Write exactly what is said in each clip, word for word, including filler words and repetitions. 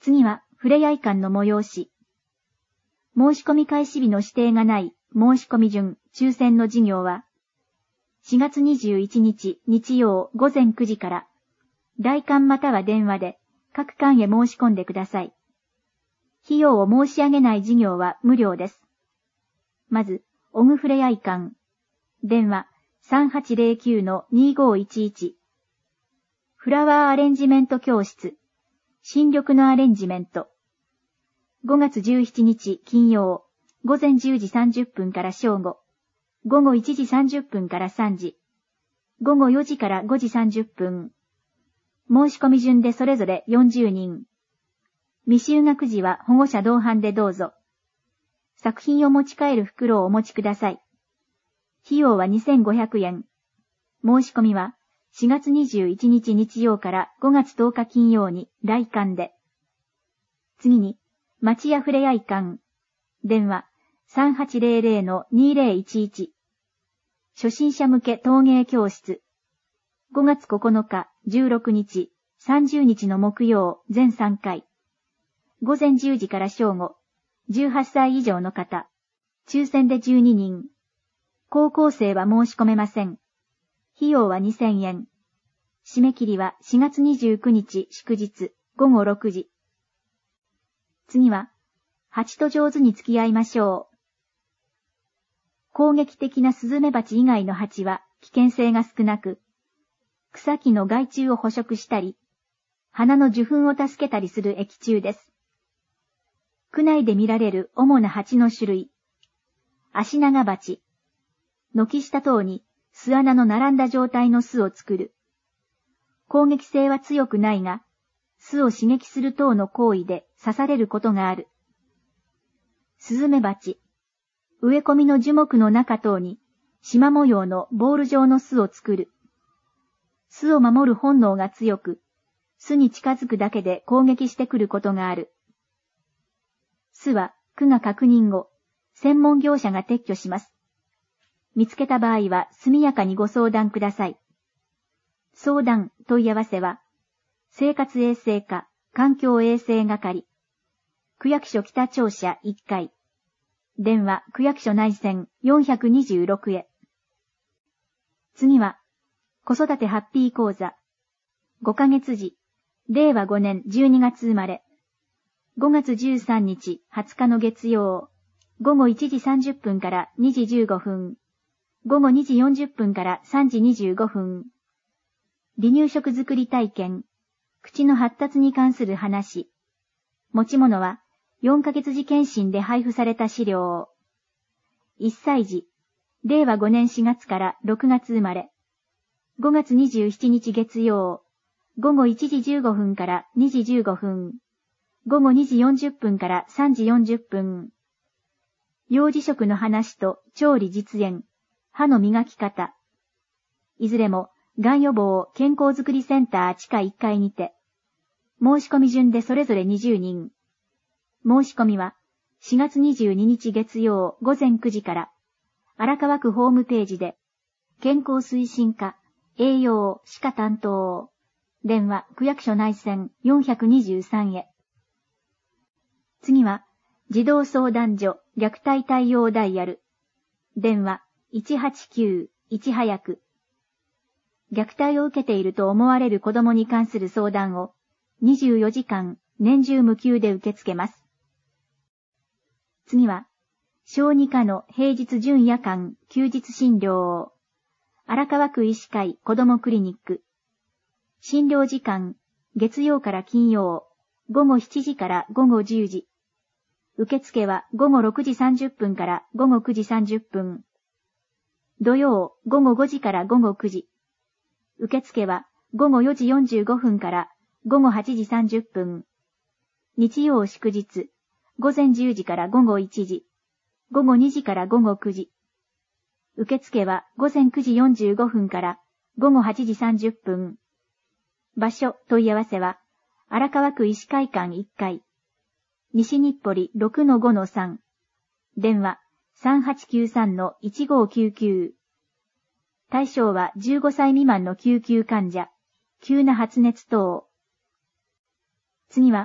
次は、ふれあい館の催し。申し込み開始日の指定がない申し込み順抽選の事業は、しがつにじゅういちにち日曜午前くじから、来館または電話で各館へ申し込んでください。費用を申し上げない事業は無料です。まず、オグふれあい館。電話 さんはちゼロきゅうのにごいちいち。フラワーアレンジメント教室。新緑のアレンジメント。ごがつじゅうしちにち金曜、午前じゅうじさんじゅっぷんから正午、午後いちじさんじゅっぷんからさんじ、午後よじからごじさんじゅっぷん。申し込み順でそれぞれよんじゅうにん。未就学児は保護者同伴でどうぞ。作品を持ち帰る袋をお持ちください。費用はにせんごひゃくえん。申し込みはしがつにじゅういちにち日曜からごがつとおか金曜に来館で。次に、町屋ふれあい館。電話 さんはちゼロゼロのにゼロいちいち。初心者向け陶芸教室。ごがつここのか、じゅうろくにち、さんじゅうにちの木曜、全さんかい。午前じゅうじから正午、じゅうはっさい以上の方。抽選でじゅうににん。高校生は申し込めません。費用はにせんえん。締め切りはしがつにじゅうくにち祝日、ごごろくじ。次は、蜂と上手に付き合いましょう。攻撃的なスズメバチ以外の蜂は危険性が少なく、草木の害虫を捕食したり、花の受粉を助けたりする益虫です。区内で見られる主な蜂の種類。足長蜂。軒下等に巣穴の並んだ状態の巣を作る。攻撃性は強くないが、巣を刺激する等の行為で刺されることがある。スズメバチ。植え込みの樹木の中等に、縞模様のボール状の巣を作る。巣を守る本能が強く、巣に近づくだけで攻撃してくることがある。巣は、区が確認後、専門業者が撤去します。見つけた場合は速やかにご相談ください。相談、問い合わせは、生活衛生課、環境衛生係。区役所北庁舎いっかい。電話、区役所内線よんひゃくにじゅうろくへ。次は、子育てハッピー講座。ごかげつじ、れいわごねんじゅうにがつ生まれ。ごがつじゅうさんにちはつかの月曜、ごごいちじさんじゅっぷんからにじじゅうごふん、ごごにじよんじゅっぷんからさんじにじゅうごふん。離乳食作り体験、口の発達に関する話。持ち物はよんかげつじ検診で配布された資料。いっさいじ、れいわごねんしがつからろくがつ生まれ。ごがつにじゅうしちにち月曜、ごごいちじじゅうごふんからにじじゅうごふん、ごごにじよんじゅっぷんからさんじよんじゅっぷん。幼児食の話と調理実演、歯の磨き方。いずれも、がん予防健康づくりセンター地下いっかいにて。申し込み順でそれぞれにじゅうにん。申し込みは、しがつにじゅうににち月曜午前くじから、荒川区ホームページで、健康推進課、栄養、歯科担当。電話、区役所内線よんひゃくにじゅうさんへ。次は、児童相談所虐待対応ダイヤル。電話、いちはちきゅういち早く。虐待を受けていると思われる子供に関する相談をにじゅうよじかん年中無休で受け付けます。次は、小児科の平日準夜間休日診療。荒川区医師会子どもクリニック。診療時間、月曜から金曜、ごごしちじからごごじゅうじ。受付はごごろくじさんじゅっぷんからごごくじさんじゅっぷん。土曜、ごごごじからごごくじ。受付はごごよじよんじゅうごふんからごごはちじさんじゅっぷん。日曜祝日、ごぜんじゅうじからごごいちじ。ごごにじからごごくじ。受付はごぜんくじよんじゅうごふんからごごはちじさんじゅっぷん。場所、問い合わせは、荒川区医師会館いっかい。西日暮里 ろくのごのさん。電話 さんはちきゅうさんのいちごきゅうきゅう。対象はじゅうごさい未満の救急患者、急な発熱等。次は、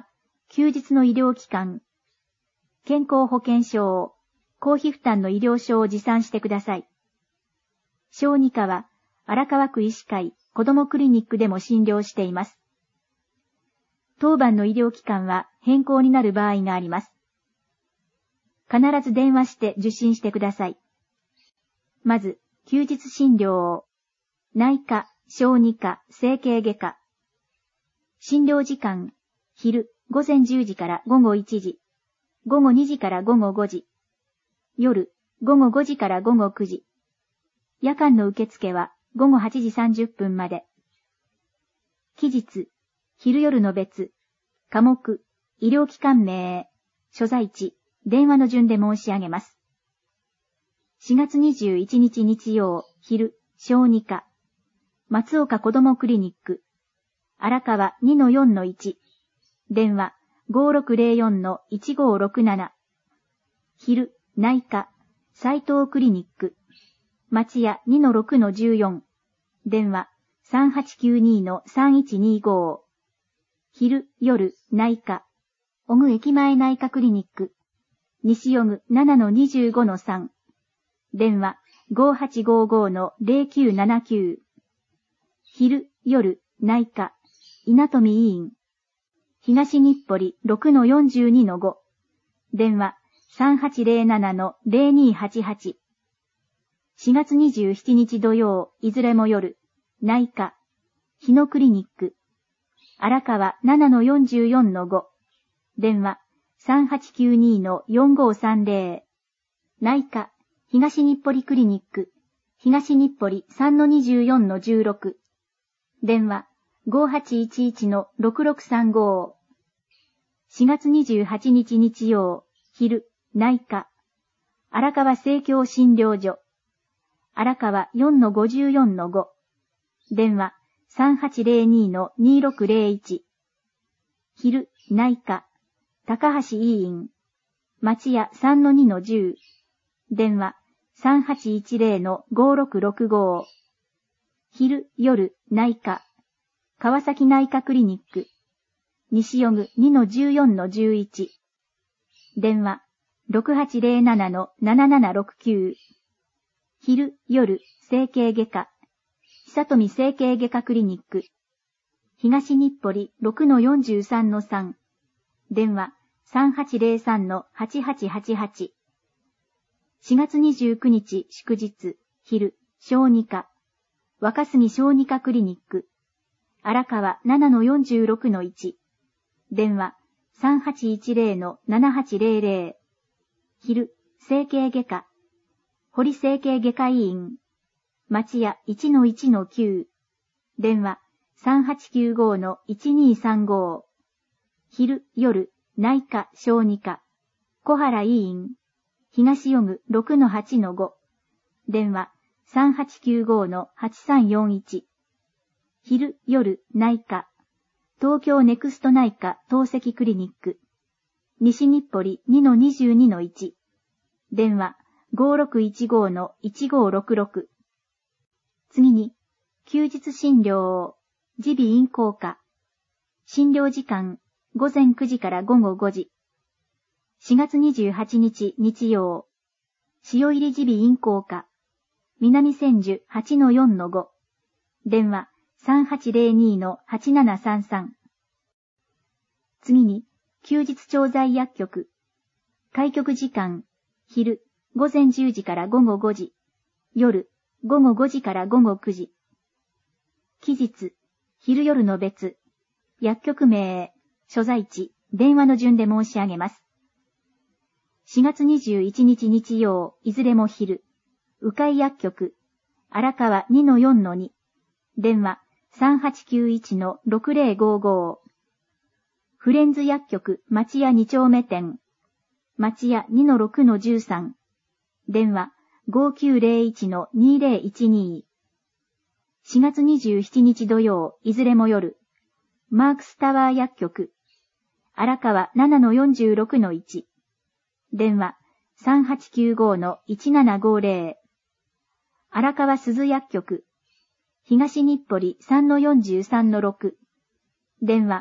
休日の医療機関、健康保険証を、公費負担の医療証を持参してください。小児科は、荒川区医師会子どもクリニックでも診療しています。当番の医療機関は変更になる場合があります。必ず電話して受診してください。まず、休日診療を、内科、小児科、整形外科。診療時間、昼、ごぜんじゅうじからごごいちじ、ごごにじからごごごじ、夜、ごごごじからごごくじ。夜間の受付はごごはちじさんじゅっぷんまで。期日、昼夜の別、科目、医療機関名、所在地、電話の順で申し上げます。しがつにじゅういちにち日曜、昼、小児科、松岡子どもクリニック、荒川 にのよんのいち、電話 ごろくぜろよんのいちごろくなな、昼、内科、斉藤クリニック、町屋 にのろくのじゅうよん、電話 さんはちきゅうにのさんいちにご、昼、夜、内科、小具駅前内科クリニック、西小具 ななのにじゅうごのさん、電話 ごはちごごのぜろきゅうななきゅう、昼、夜、内科、稲富医院、東日暮里 ろくのよんじゅうにのご、電話 さんはちぜろななのぜろにはちはち。しがつにじゅうしちにち土曜、いずれも夜、内科、日野クリニック、荒川 ななのよんじゅうよんのご、電話 さんはちきゅうにのよんごさんぜろ、内科、東日暮里クリニック、東日暮里 さんのにじゅうよんのじゅうろく、電話ごはちいちいちのろくろくさんご。しがつにじゅうはちにち日曜、昼、内科、荒川生協診療所、荒川 よんのごじゅうよんのご、電話さんはちぜろにのにろくぜろいち、昼、内科、高橋医院、町屋 さんのにのじゅう、電話さんはちいちぜろのごろくろくご、昼、夜、内科、川崎内科クリニック、西小具 にのじゅうよんのじゅういち、電話ろくはちぜろななのななななろくきゅう、昼、夜、整形外科、久富整形外科クリニック、東日暮里 ろくのよんじゅうさんのさん、電話さんはちぜろさんのはちはちはちはち。しがつにじゅうくにち祝日、昼、小児科、若杉小児科クリニック、荒川 ななのよんじゅうろくのいち、電話さんはちいちぜろのななはちぜろぜろ、昼、整形外科、堀整形外科医院、町屋 いちのいちのきゅう、電話さんはちきゅうごのいちにさんご、昼、夜、内科、小児科、小原医院、東小具 ろくのはちのご、電話さんはちきゅうごのはちさんよんいち、昼、夜、内科、東京ネクスト内科透析クリニック、西日暮里 にのにじゅうにのいち、電話ごろくいちごのいちごろくろく。次に、休日診療、耳鼻咽喉科、診療時間ごぜんくじからごごごじ。しがつにじゅうはちにち日曜、塩入り耳鼻咽喉科、南千住 はちのよんのご、電話さんはちぜろにのはちななさんさん。次に、休日調剤薬局、開局時間、昼、ごぜんじゅうじからごごごじ、夜、ごごごじからごごくじ。期日、昼夜の別、薬局名、所在地、電話の順で申し上げます。しがつにじゅういちにち日曜、いずれも昼、鵜飼薬局、荒川 にのよんのに、電話さんはちきゅういちのろくぜろごご。フレンズ薬局町屋に丁目店、町屋 にのろくのじゅうさん、電話ごきゅうぜろいちのにぜろいちに。しがつにじゅうしちにち土曜、いずれも夜、マークスタワー薬局、荒川 ななのよんじゅうろくのいち、電話さんはちきゅうごのいちななごぜろ。荒川鈴薬局、東日暮里 さんのよんじゅうさんのろく、電話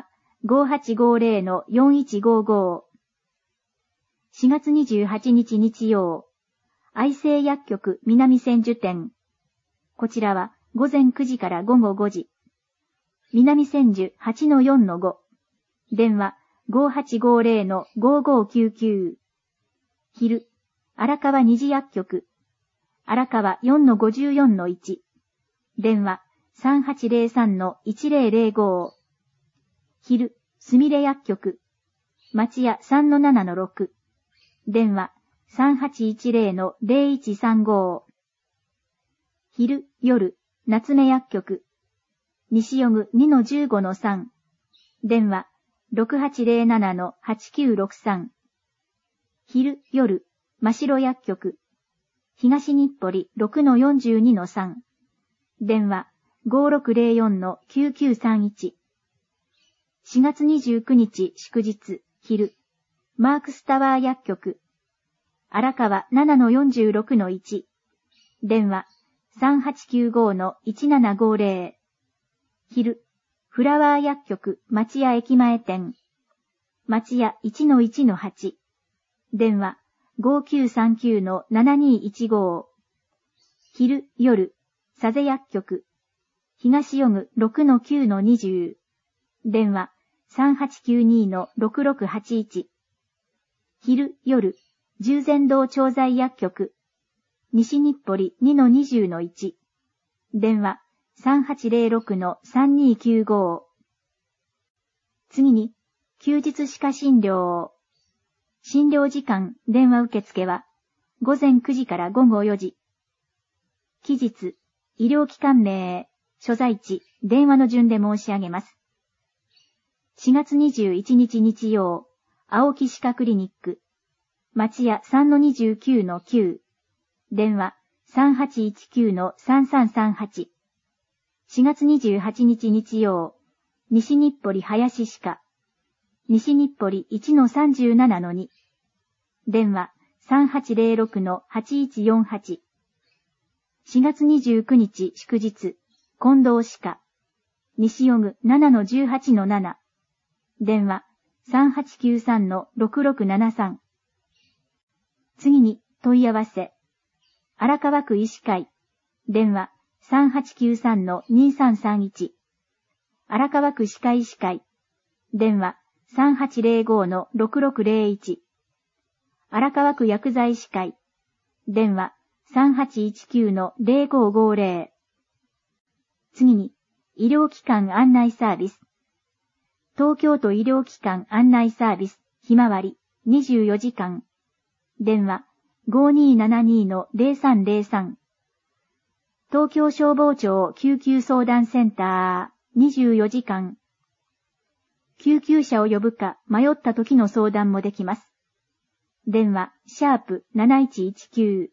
ごはちごゼロのよんいちごご。しがつにじゅうはちにち日曜、愛生薬局南千住店。こちらは午前くじから午後ごじ。南千住 はちのよんのご。電話ごはちごゼロのごごきゅうきゅう。昼、荒川虹薬局。荒川 よんのごじゅうよんのいち。電話さんはちゼロさんのいちゼロゼロご。昼、すみれ薬局。町屋 さんのななのろく。電話さんはちいちゼロのゼロいちさんご。昼、夜、夏目薬局。西予具 にのじゅうごのさん。電話ろくはちゼロななのはちきゅうろくさん。昼、夜、真白薬局。東日暮里 ろくのよんじゅうにのさん。電話ごろくゼロよんのきゅうきゅうさんいち。しがつにじゅうくにち祝日、昼、マークスタワー薬局。荒川 ななのよんじゅうろくのいち。電話さんはちきゅうごのいちななごゼロ。昼、フラワー薬局町屋駅前店。町屋 いちのいちのはち。電話ごきゅうさんきゅうのななにいちご。昼、夜、佐世薬局。東予具 ろくのきゅうのにじゅう。電話さんはちきゅうにのろくろくはちいち。昼、夜、十全堂調剤薬局。西日暮里 にのにじゅうのいち。電話さんはちゼロろくのさんにきゅうご。次に、休日歯科診療。診療時間、電話受付は、午前くじから午後よじ。期日、医療機関名、所在地、電話の順で申し上げます。しがつにじゅういちにち日曜、青木歯科クリニック。町屋 さんのにじゅうきゅうのきゅう。電話さんはちいちきゅうのさんさんさんはち。しがつにじゅうはちにち日曜、西日暮里林歯科。西日暮里 いちのさんじゅうななのに。電話さんはちゼロろくのはちいちよんはち。しがつにじゅうくにち祝日、近藤歯科。西予具 ななのじゅうはちのなな。電話さんはちきゅうさんのろくろくななさん。次に問い合わせ。荒川区医師会。電話さんはちきゅうさんのにさんさんいち。荒川区歯科医師会。電話さんはちゼロごのろくろくゼロいち。荒川区薬剤師会。電話さんはちいちきゅうのゼロごごゼロ。次に、医療機関案内サービス。東京都医療機関案内サービス、ひまわり、にじゅうよじかん。電話ごにーななにのゼロさんゼロさん。東京消防庁救急相談センター、にじゅうよじかん。救急車を呼ぶか迷った時の相談もできます。電話、シャープなないちいちきゅう。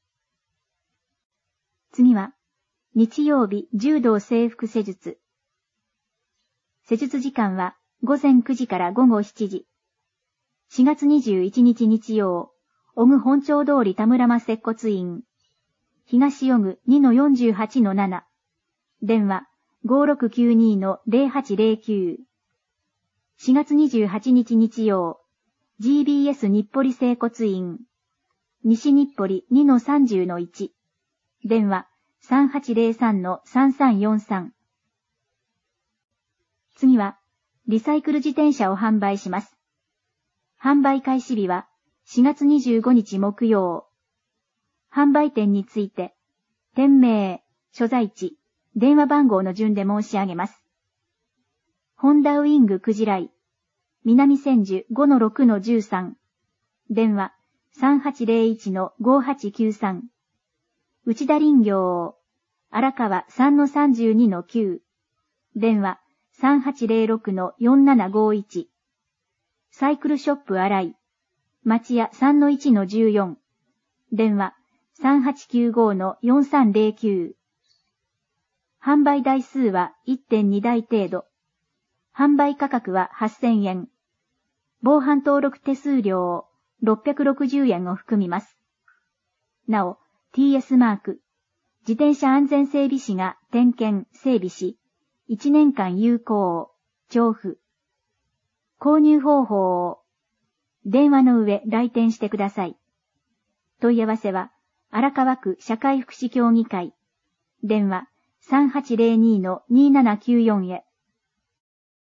次は、日曜日柔道整復施術。施術時間は午前くじから午後しちじ。しがつにじゅういちにち日曜、小具本町通り田村間接骨院。東予具 にのよんじゅうはちのなな。電話ごろくきゅうにのゼロはちゼロきゅう。しがつにじゅうはちにち日曜、ジービーエス 日暮里整骨院。西日暮里 にのさんじゅうのいち。電話さんはちゼロさんのさんさんよんさん。次は、リサイクル自転車を販売します。販売開始日はしがつにじゅうごにち木曜。販売店について、店名、所在地、電話番号の順で申し上げます。ホンダウイングクジライ、南千住 ごのろくのじゅうさん。電話さんはちゼロいちのごはちきゅうさん。内田林業、荒川 さんのさんじゅうにのきゅう。電話さんはちゼロろくのよんななごいち。サイクルショップ荒井、町屋 さんのいちのじゅうよん。電話さんはちきゅうごのよんさんゼロきゅう。販売台数は いってんにだい程度。販売価格ははっせんえん。防犯登録手数料ろっぴゃくろくじゅうえんを含みます。なお、ティーエス マーク、自転車安全整備士が点検・整備し、いちねんかん有効、調布。 購入方法を電話の上来電してください。問い合わせは荒川区社会福祉協議会。電話 さんはちゼロに のにーななきゅうよん へ。